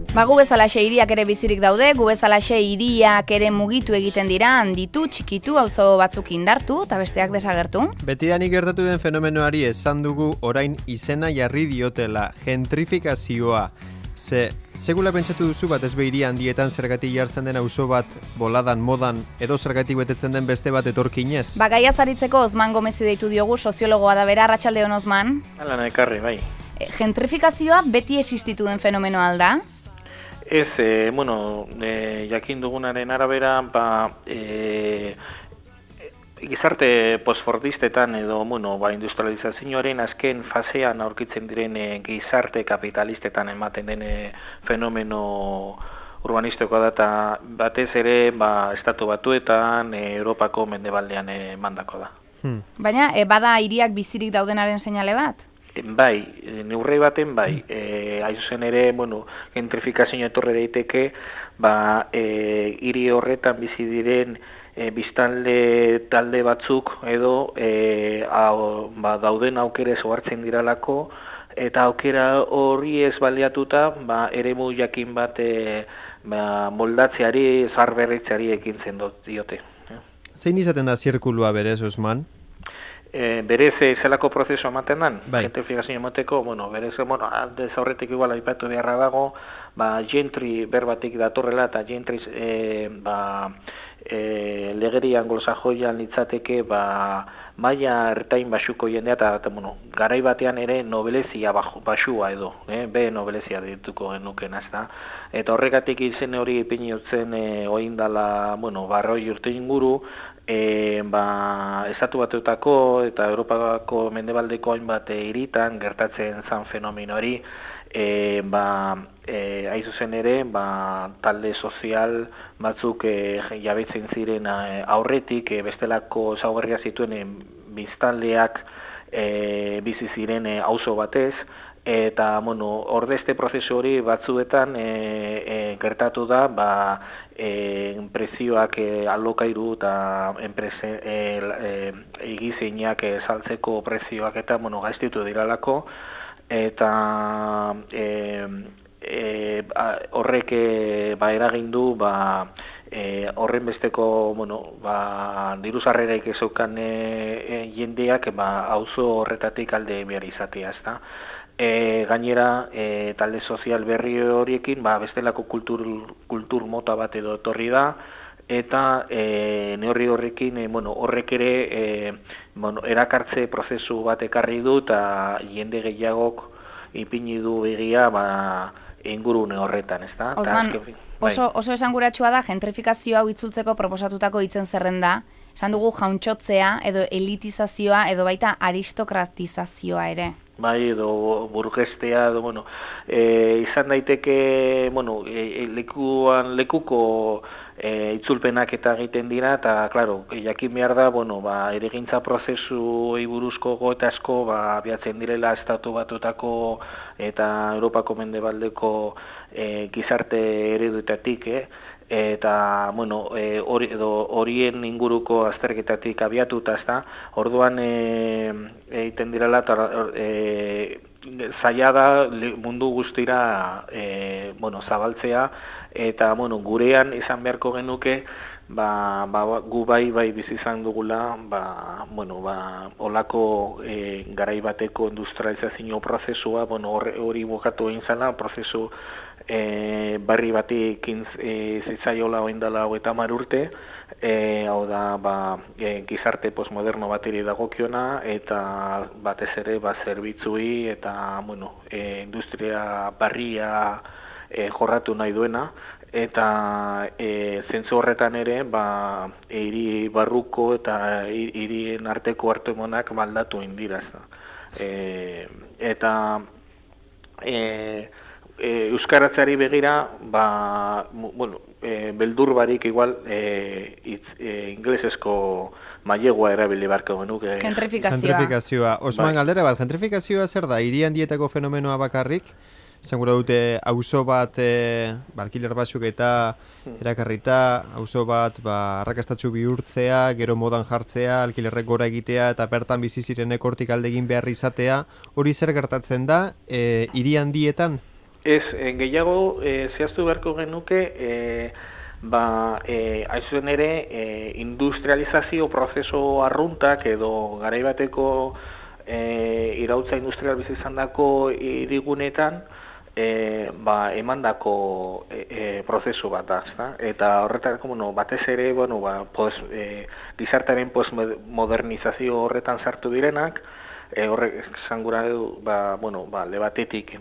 Gu bezalaxe hiriak ere bizirik daude, gu bezalaxe hiriak ere mugitu egiten dira, handitu, txikitu, auzo batzuk indartu eta besteak desagertu. Betidanik gertatu den fenomenoari esan dugu orain izena jarri diotela, gentrifikazioa. Segula pentsatu duzu bat ez behiri handietan zergatik jartzen den auzo bat boladan, modan, edo zergatik betetzen den beste bat etorkinez? Gaia zaritzeko Osman Gomezi deitu diogu, soziologoa da bera, arratsaldeon Osman. Hala ekarri, bai. Gentrifikazioa beti existitu den fenomenoa alda? Ez, jakin dugunaren arabera, gizarte postfordistetan edo, industrializazioaren azken fasean aurkitzen diren gizarte kapitalistetan ematen den fenomeno urbanistikoa da, eta batez ere, estatu batuetan, Europako mendebaldean emandako da. Baina, bada hiriak bizirik daudenaren seinale bat? Bai, neurri baten bai, aizuzen ere, gentrifikazio etorre daiteke, hiri horretan bizi diren biztanle talde batzuk edo dauden aukerez ohartzen diralako, eta aukera hori ez baliatuta, eremu jakin bat moldatzeari, zaharberritzeari ekintzen diote. Zein izaten da zirkulua berez, Osman? Berez zelako prozesu ematen den, bai. Gentrifikazio emateko, berez, aldez aurretik igual aipatu beharra dago, gentry berbatik datorrela, eta gentry legeri anglosajoian litzateke, maila ertain basuko jendea, eta garai batean ere nobelezia basua edo, nobelezia dituko genuken, ezta. Eta horregatik izen hori ipiniotzen oindala, barroi urte inguru, estatu batuetako eta Europako mendebaldeko hainbat hiritan gertatzen zan fenomeno hori, aizuzen ere, talde sozial batzuk jabetzen ziren aurretik, bestelako ezaugarria zituen biztanleak bizi ziren auzo batez, eta ordezte prozesu hori batzuetan gertatu da, prezioak alokairu eta egizeinak saltzeko prezioak eta gaiztitu diralako, eta horrek eragin du horren besteko diru sarrerarik ez zeukan jendeak auzo horretatik alde behar izatea, ezta. Gainera, talde sozial berri horiekin, bestelako kultur mota bat edo etorri da, eta neurri horrekin, horrek ere erakartze prozesu bat ekarri du, eta jende gehiagok ipini du begia ingurune horretan, ezta? Osman, oso esanguratsua da gentrifikazio hau itzultzeko proposatutako hitzen zerrenda, esan dugu jauntxotzea edo elitizazioa edo baita aristokratizazioa ere. Bai, edo burgestea, edo, izan daiteke, lekuko itzulpenak eta egiten dira, eta, klaro, jakin behar da, eregintza prozesu buruzko goetazko, abiatzen direla estatu batutako eta Europako mendebaldeko gizarte ereduetatik, eta horien inguruko azterketatik abiatuta, ezta, orduan egiten direla zaila da mundu guztira zabaltzea, eta gurean izan beharko genuke gu bai bizi izan dugula olako garai bateko industrializazio prozesua, hori bukatu egin zela, prozesu barri batik zitzaiola oindala 30 urte, hau da gizarte postmoderno bateri dagokiona, eta batez ere zerbitzui eta industria barria jorratu nahi duena, eta zentzu horretan ere hiri barruko eta hirien arteko hartemanak aldatu indira, eta euskaratzeari begira, beldur barik igual inglesezko mailegua erabili beharko genuke. Gentrifikazioa. Osman, galdera bat, gentrifikazioa zer da? Hiri handietako fenomenoa bakarrik? Zengura dute, auzo bat alkiler batzuk eta erakarrita, auzo bat arrakastatsu bihurtzea, gero modan jartzea, alkilerrek gora egitea eta bertan bizi zirenek hortik alde egin behar izatea, hori zer gertatzen da hiri handietan? Ez, gehiago zehaztu beharko genuke, haizuen ere, industrializazio prozeso arruntak edo garaibateko irautza industrial bizi izandako hirigunetan emandako prozesu bat da, ezta? Eta horretarako, batez ere, gizartearen postmodernizazio horretan sartu direnak, horrek esan gura du, alde batetik,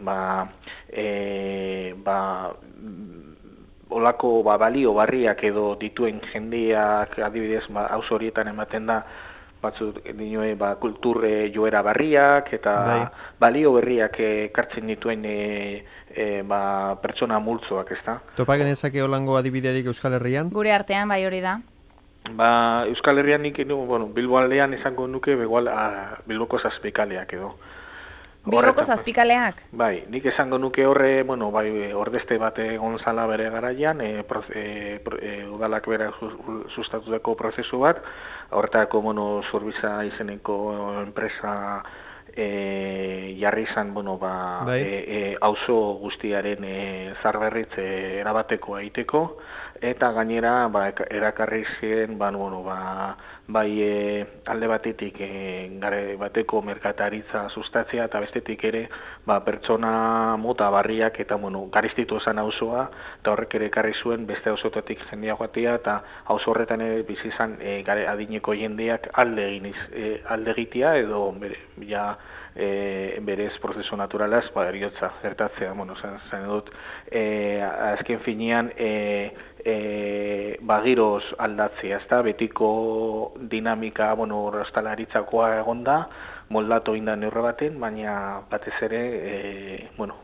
olako balio barriak edo dituen jendeak, adibidez, auzo horietan ematen da, batzuk dinue kultur joera berriak eta balio berriak ekartzen dituen pertsona multzoak, ezta? Topa genezake holango adibiderik Euskal Herrian? Gure artean bai hori da. Euskal Herrian nik, Bilbo aldean izango nuke Bilboko zazpikaleak edo. Bilboko zazpikaleak? Bai, nik esango nuke horre, ordezte bat egon zala bere garaian, udalak bera sustatutako prozesu bat, horretako, Zurbiza izeneko enpresa jarri izan, auzo guztiaren zarberritze erabateko egiteko, eta gainera erakarri ziren alde batetik gare bateko merkataritza sustatzea eta bestetik ere pertsona mota barriak eta garistitu esan auzoa eta horrek ere ekarri zuen beste auzotatik jendea joatea eta auzo horretan ere bizi izan adineko jendeak alde egitea edo berez prozesu naturalaz eriotza zertatzea, zan dut azken finean giroz aldatzea, ezta? Betiko dinamika, ostalaritzakoa egonda, moldatu egin da neurri baten, baina batez ere,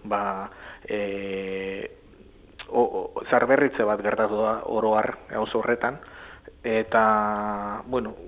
zarberritze bat gertatu da oro har auzo horretan, eta,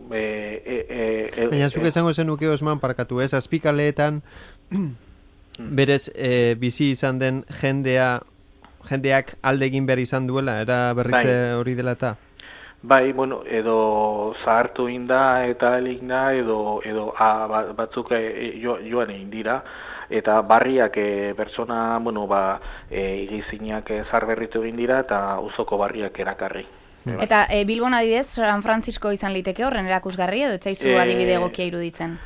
baina zuk esango zenuke Osman parkatu, ez? Azpikaleetan berez bizi izan den jendeak alde egin behar izan duela, era berritze hori dela eta? Bai, edo zahartu inda eta elikna edo batzuk joan egin dira, eta barriak pertsona, igizinak zarberritu egin dira eta uzoko barriak erakarri. Eta Bilbon adibidez, San Francisco izan liteke horren erakusgarri edo etzaizu adibide egokia iruditzen?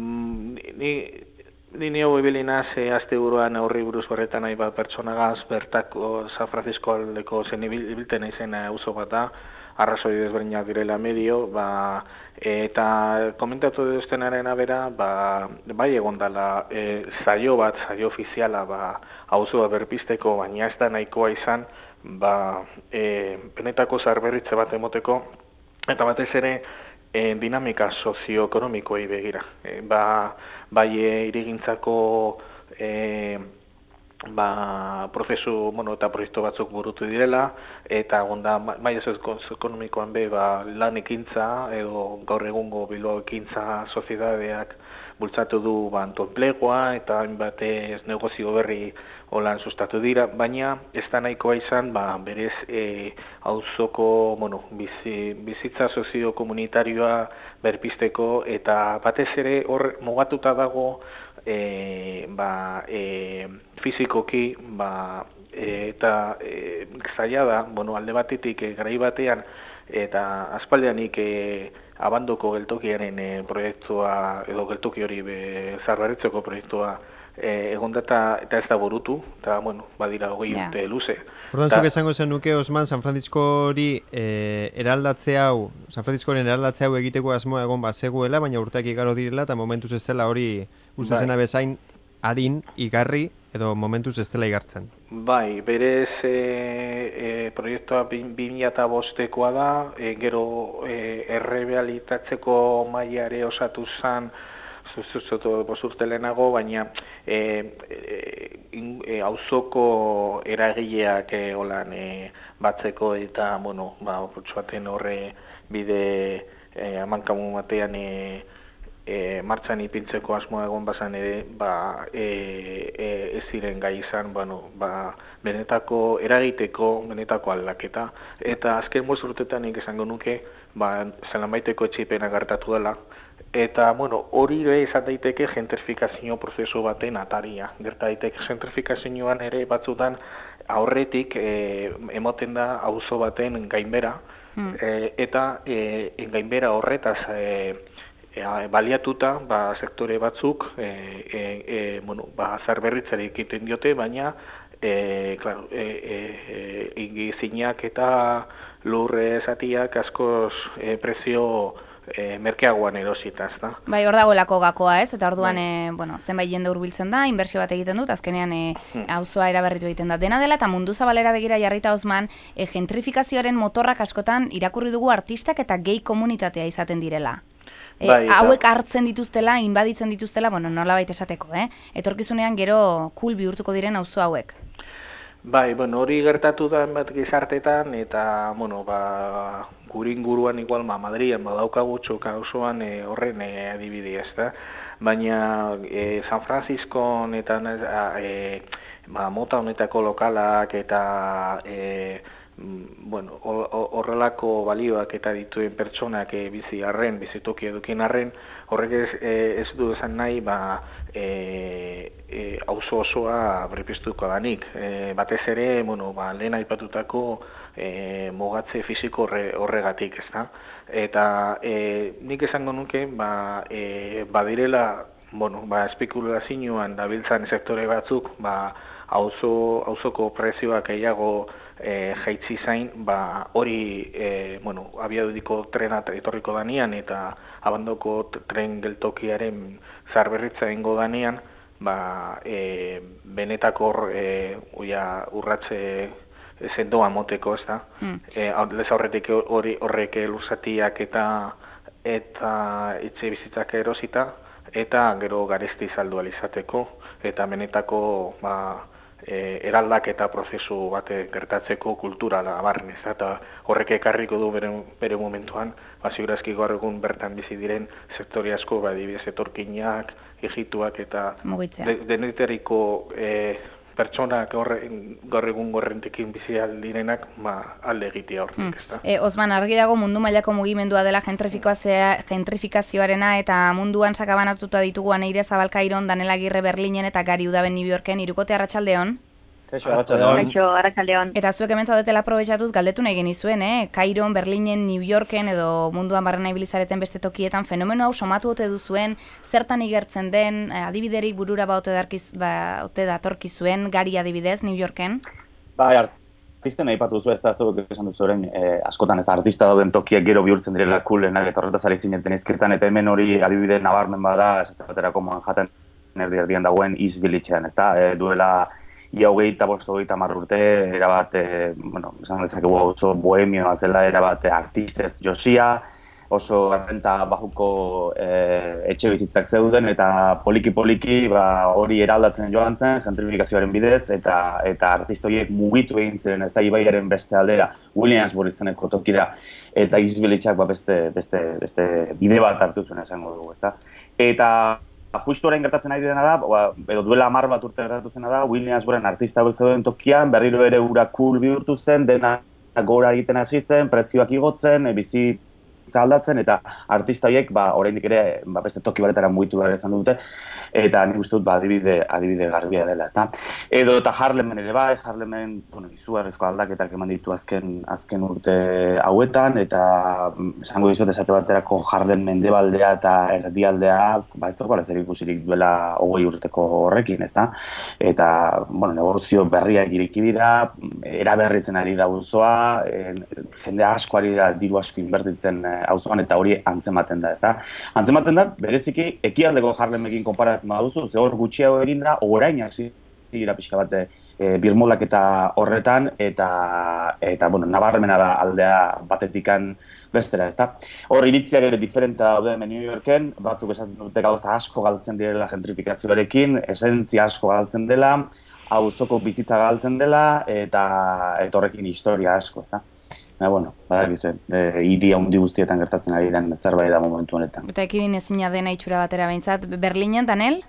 Ni hau ebelinaz azte buruan aurri buruz horretan nahi bat pertsonagaz, bertako San Francisco aldeko zen ibilten izen auzo bat da, arrazoi desberdinak direla medio, eta komentatu duztenaren abera, bai egon dela saio ofiziala auzoa berpisteko, baina ez da nahikoa izan, benetako zarberritze bat emoteko, eta batez ere dinamika sozioekonomikoei begira. Bai irigintzako prozesu eta proiektu batzuk burutu direla, eta gonda maila sozioekonomikoan lan ekintza edo gaur egungo Bilbao ekintza soziedadeak bultzatu du enplegua eta hainbat negozio berri holan sustatu dira, baina ez da nahikoa izan berez auzoko bizitza soziokomunitarioa berpisteko eta batez ere hor mugatuta dago fizikoki eta zaila da, alde batetik garai batean eta aspaldianik abandoko geltokiaren proiektua edo geltoki hori zarberritzeko proiektua egon da eta ez da burutu, eta badira 20 urte luze. Ordan zuk esango zenuke Osman, San Francisco hori San Franciscoren eraldatze hau egiteko asmoa egon bazegoela, baina urteak igaro direla eta momentuz ez dela hori uste zena bezain harin igarri edo momentuz ez dela igartzen. Bai, berez proiektua 2005koa da, gero errealitatzeko mailare osatu zen bosturte lehenago, baina auzoko eragileak holan batzeko eta, baten horre bide amankamu batean martxan ipintzeko asmoa egon bazan ere, ez ziren gai izan, benetako eragiteko, benetako aldaketa, eta azken urtetan nik esango nuke, Salamaiteko etxipena gertatu dela, eta, hori ere izan daiteke gentrifikazio prozesu baten ataria. Gerta daiteke gentrifikazioan ere batzutan aurretik emoten da auzo baten gainbera, eta gainbera horretaz baliatuta sektore batzuk zaharberritzari egiten diote, baina ingizinak eta lurre zatiak askoz prezio merkeagoan erosita, ezta? Bai, hor dagoelako gakoa, ez? Eta orduan, zenbait jende hurbiltzen da, inbertsio bat egiten dut, azkenean auzoa eraberritu egiten da. Dena dela, eta mundu zabalera begira jarrita Osman, gentrifikazioaren motorrak askotan irakurri dugu artistak eta gay komunitatea izaten direla. Hauek hartzen dituztela, inbaditzen dituztela, nolabait esateko, etorkizunean gero cool bihurtuko diren auzo hauek. Bai, hori gertatu da bat gizartetan, eta, gure inguruan igual, Madrilen badaukagu txoka auzoan horren adibide, ezta? Baina San Franciscon eta mota honetako lokalak eta horrelako balioak eta dituen pertsonak bizitoki edukin arren, horrek ez du esan nahi, auzo osoa berpiztuko danik. Batez ere, lehen aipatutako mugatze fisiko horregatik, ezta? Eta nik esango nuke, badirela, espekulazioan dabiltzan sektore batzuk, auzoko prezioak gehiago jaitsi zain, hori abiaduriko trena etorriko danean eta abandoko tren geltokiaren zaharberritza egingo danean, benetako urratze sendoa moteko, ez da? Lez aurretik horrek lurzatiak eta etxe bizitzak erosita, eta gero garesti saldu alizateko, eta benetako eraldaketa prozesu bate gertatzeko kulturala barren, eta horrek ekarriko du bere momentuan, ziurazki gaur egun bertan bizi diren sektore asko, adibidez etorkinak, egituak eta denetariko pertsonak gaur egun gorrentekin bizi aldirenak alde egitea hortik. Osman, argi dago mundu mailako mugimendua dela gentrifikazioarena eta munduan sakabanatuta ditugu Aneire Zabalkairon, Daniel Agirre Berlinen eta Gari Udaben New Yorken. Hirukote, arratsaldeon. Kaixo, arratsaldeon. Eta zuek hemen zaudetela aprobetxatuz galdetu nahi genizuen, Kairon, Berlinen, New Yorken edo munduan barrena ibilizareten beste tokietan fenomeno hau somatu ote duzuen, zertan igertzen den, adibiderik burura ote datorkizuen, Gari adibidez, New Yorken? Artisten aipatu duzu, ez da zuek esan duzu orain, askotan ez da artista dauden tokiak gero bihurtzen direla coolenak eta horretaz ari zineten izketan, eta hemen hori adibide nabarmen bada, esate baterako Manhattan erdian dagoen East Villagean, ez da, duela ia 25-30 urte, erabat, esan dezakegu oso bohemioa zela, erabat artistez josia, oso arrenta bajuko etxe bizitzak zeuden, eta poliki-poliki hori eraldatzen joan zen, gentrifikazioaren bidez, eta artistoiek mugitu egin ziren, ez da ibaiaren beste aldera, Williamsburg izeneko tokira, eta East Villageak beste bide bat hartu zuen esango dugu, ez da. Eta justu orain gertatzen ari dena da, edo duela 10 bat urte gertatu zena da, Williamsburgen artista hauek zeuden tokian, berriro ere ura cool bihurtu zen, dena gora egiten hasi zen, prezioak igotzen, bizitza aldatzen, eta artista horiek oraindik ere beste toki batetara mugitu behar izan dute, eta nik uste dut adibide garbia dela, ezta. Edo eta Harlemen ere bai, Harlemen izugarrizko aldaketak eman ditu azken urte hauetan, eta esango dizut esate baterako Harlem mendebaldea eta erdialdea, ez dagoela zer ikusirik duela 20 urteko horrekin, ezta. Eta, negozio berriak ireki dira, eraberritzen ari da auzoa, jende asko ari da diru asko inbertitzen auzoan, eta hori antzematen da, ezta? Antzematen da, bereziki, ekialdeko Harlemekin konparatzen baduzu, ze hor gutxiago egin da, orain hasi dira pixka bat birmoldaketa horretan, eta nabarmena da aldea batetikan bestera, ezta? Hor iritziak ere diferentea daude New Yorken, batzuk esaten dute gauza asko galtzen direla gentrifikazioarekin, esentzia asko galtzen dela, auzoko bizitza galtzen dela, eta horrekin historia asko, ezta? bueno, badakizu, hiri handi guztietan gertatzen ari den zerbait da momentu honetan. Eta ekidin ezina dena itxura batera behintzat. Berlinen, Danel?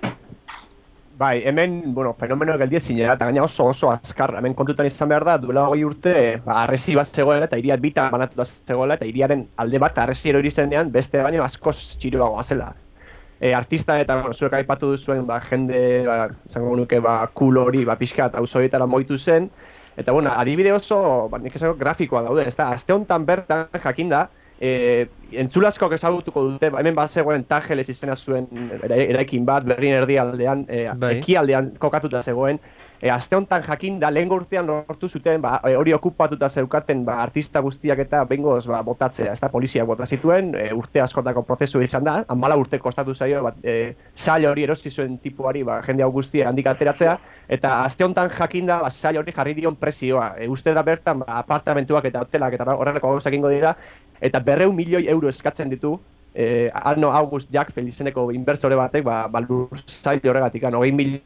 Bai, hemen, fenomeno geldi ezina, eta gaina oso azkar, hemen kontutan izan behar da, duela 20 urte, harresi bat zegoela, eta hiria bitan banatu bat zegoela, eta hiriaren alde bat harresi erori zenean, beste baino askoz txiroagoa zela. Artista eta zuek aipatu duzuen jende, izango nuke, cool hori, pixka eta auzoietara moitu zen, eta adibide oso, nik esango grafikoa daude, ez da, aste honetan bertan jakinda, entzulazkoak ezagutuko dute, hemen bat zegoen Tajeles izena zuen eraikin bat, Berlin erdialdean, ekialdean kokatuta zegoen, aste honetan jakinda, lehen urtean lortu zuten, hori okupatuta zeukaten artista guztiak eta bengoz botatzea, ez da, poliziak bota zituen, urte askotako prozesu izan da, 14 urte kostatu zaio, sail hori erosi zuen tipuari, jende hau guztia handik ateratzea, eta aste honetan jakinda, sail hori jarri dion presioa, uste da bertan, apartamentuak eta hotelak eta horrelako gauzak ingo dira, eta 200 milioi euro eskatzen ditu, Arno August Jack izeneko inbertsore batek, lursail horregatik, 20 milioi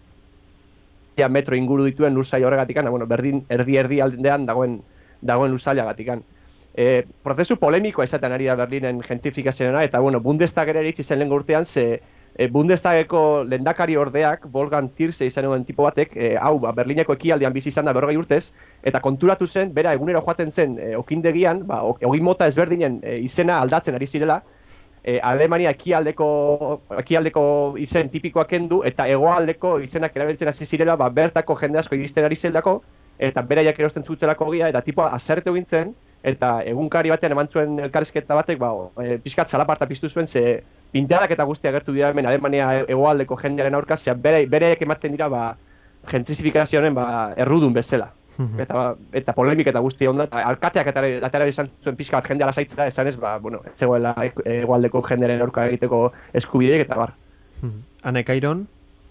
metro inguru dituen lursail horregatik, berdin erdi aldean dagoen lursailagatik. Prozesu polemikoa izaten ari da Berlinen gentrifikazioa, eta Bundestag ere iritsi zen lehen urtean, ze Bundestageko lehendakari ordeak, Wolfgang Thierse izanuen tipo batek, Berlineko ekialdean bizi izan da 40 urtez, eta konturatu zen, bera egunero joaten zen okindegian, hogei mota ezberdinen izena aldatzen ari zirela, Alemania ekialdeko izen tipikoak kendu, eta hegoaldeko izenak erabiltzen hasi zirela, bertako jende asko iristen ari zelako, eta beraiak erosten zutelako gia, eta tipoa azertu gintzen, eta egunkari batean eman zuen elkarrizketa batek, pixkat zalaparta piztu zuen, ze pinteadak eta guztia agertu dira hemen Alemania hegoaldeko jendearen aurka, ze bereek ematen dira gentrifikazioaren errudun bezala. Eta polemik eta guztia onda, alkateak atera izan zuen pixka bat jendea lasaitzea, esan ez, ez zegoela egualdeko jendearen aurka egiteko eskubideek eta bar. Ane, Kairon?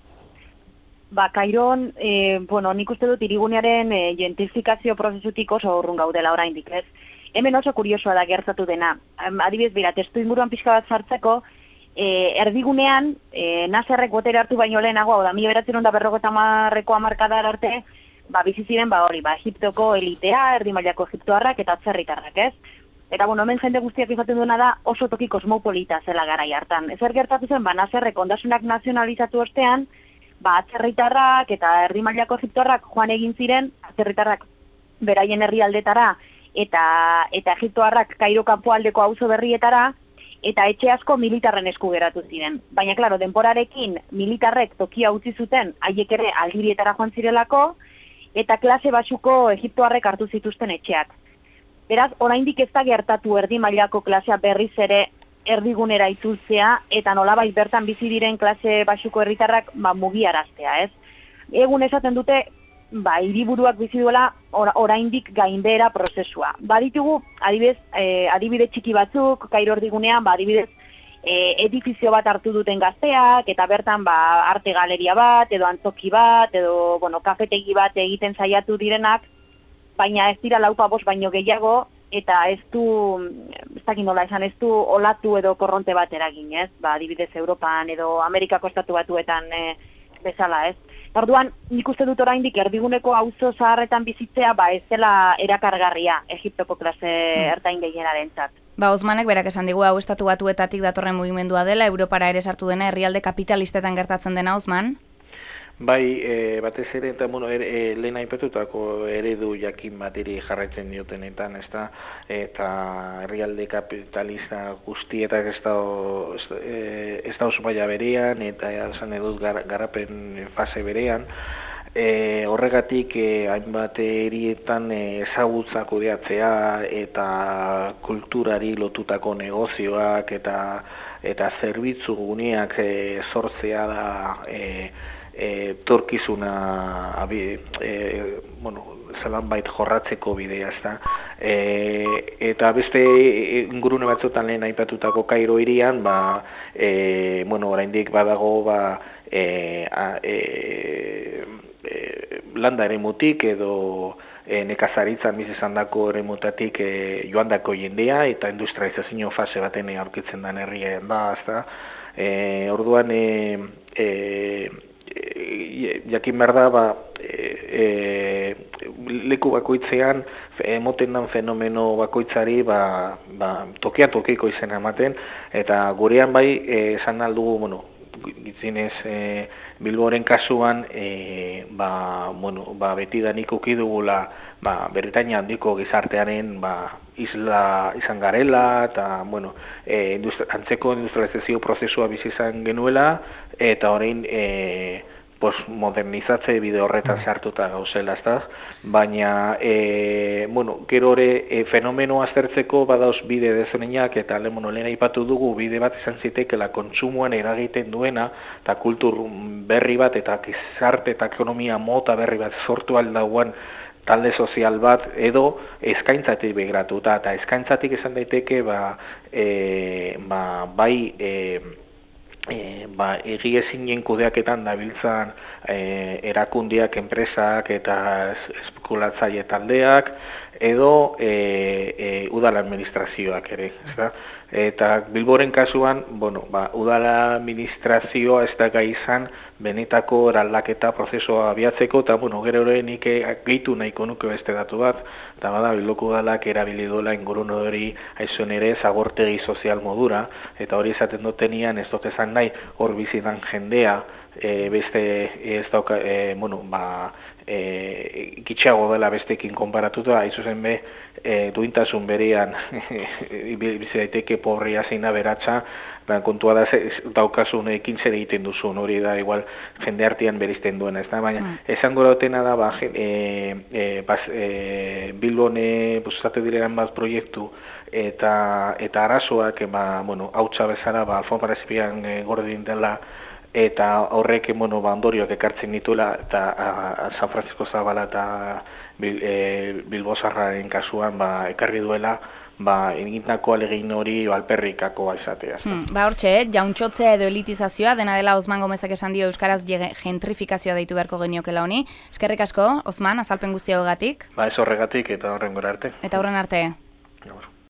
Kairon, nik uste dut hirigunearen gentrifikazio prozesutik oso urrun gaudela oraindik, ez? Hemen oso kuriosoa da gertatu dena. Adibidez, bera, testu inguruan pixka bat sartzeko, erdigunean, Nasserrek botera hartu baino lehenago, hau da, 1950ko hamarkadar arte, bizi ziren Egiptoko elitea, erdi mailako egiptoarrak eta atzerritarrak, ez? Eta, hemen jende guztiak izaten duena da oso toki kosmopolita zela garai hartan. Ezer gertatu zen, Nasserrek ondasunak nazionalizatu ostean, atzerritarrak eta erdi mailako egiptoarrak joan egin ziren, atzerritarrak beraien herrialdetara eta egiptoarrak Kairo kanpoaldeko auzo berrietara, eta etxe asko militarren esku geratu ziren. Baina, klaro, denporarekin militarrek tokia utzi zuten, haiek ere Algerietara joan zirelako, eta klase baxuko egiptoarrek hartu zituzten etxeak. Beraz, oraindik ez da gertatu erdi mailako klasea berriz ere erdigunera itzultzea, eta nolabait bertan bizi diren klase baxuko herritarrak mugiaraztea, ez? Egun esaten dute, hiriburuak bizi duela oraindik gainbehera prozesua. Baditugu, adibide txiki batzuk, Kairo erdigunean, adibidez, edifizio bat hartu duten gazteak, eta bertan arte galeria bat, edo antzoki bat, edo kafetegi bat egiten saiatu direnak, baina ez dira 4-5 baino gehiago, eta ez du olatu edo korronte bat eragin, ez? Adibidez Europan edo Amerikako estatu batuetan bezala, ez? Orduan, nik uste dut oraindik erdiguneko auzo zaharretan bizitzea, ez dela erakargarria Egiptoko klase ertain gehienarentzat. Osmanek berak esan digu hau estatu batuetatik datorren mugimendua dela, Europara ere sartu dena, herrialde kapitalistetan gertatzen dena, Osman? Bai, batez ere, eta lehen aipatutako eredu jakin bateri jarraitzen diotenetan, ezta, eta herrialde kapitalista guztietak ez da oso maila berean, eta esan edut garapen fase berean, horregatik hainbat herrietan ezagutza kudeatzea eta kulturari lotutako negozioak eta zerbitzu guneak sortzea da torkizuna zelanbait jorratzeko bidea, ezta. Eta beste ingurune batzutan lehen aipatutako Kairo hirian, oraindik badago landa eremutik edo nekazaritzan bizi izandako eremutatik joandako jendea eta industrializazio fase baten aurkitzen den herrien da, ezta. Orduan jakin behar da, ba, leku bakoitzean, emoten dan fenomeno bakoitzari, tokia tokiko izena ematen, eta gurean bai, esan aldugu, bueno, gitzinez, Bilboren kasuan, betidanik uki dugula, Britaina handiko gizartearen isla izan garela, eta, bueno, antzeko industrializazio prozesua bizi izan genuela, eta orain, postmodernizatze bide horretan sartuta gauzela, ezta? Baina, gero ere fenomeno aztertzeko badauz bide dezonenak, eta lehen aipatu dugu bide bat izan zitekeela kontsumoan eragiten duena, eta kultur berri bat, eta gizarte eta ekonomia mota berri bat sortu aldauan talde sozial bat, edo eskaintzatik begiratuta, eta eskaintzatik izan daiteke, egiezinen kudeaketan dabiltzan erakundiak, enpresak eta espekulatzaile taldeak, edo udal administrazioak ere, ezta? Eta Bilboren kasuan, udal administrazioa ez da gai izan benetako eraldaketa prozesua abiatzeko, eta gero ere nik gehitu nahiko nuke beste datu bat, eta Bilboko udalak erabili duela ingurune hori aizuen ere zagortegi sozial modura, eta hori esaten dutenian ez dut esan nahi hor bizitan jendea, beste ez dauka, gitxago dela bestekin konparatuta, aizuzen duintasun berean bizi daiteke pobrea zeina beratza, kontua da daukasun ekin zer egiten duzun, hori da igual jende artean berizten duena, ez da, baina esango dautena da, Bilbone bustate direan bat proiektu eta arazoak, hautsa bezala, alfonparazpian gordin dela, eta horrek ondorioak ekartzen dituela, eta San Francisco Zabala eta Bilbozarraren kasuan ekarri duela, egindako alegin hori alperrikako izatea. Hortxe, jauntxotzea edo elitizazioa, dena dela Osman Gomezak esan dio euskaraz gentrifikazioa deitu beharko geniokela honi. Eskerrik asko, Osman, azalpen guztia hogatik. Ez horregatik eta horren gora arte. Eta horren arte.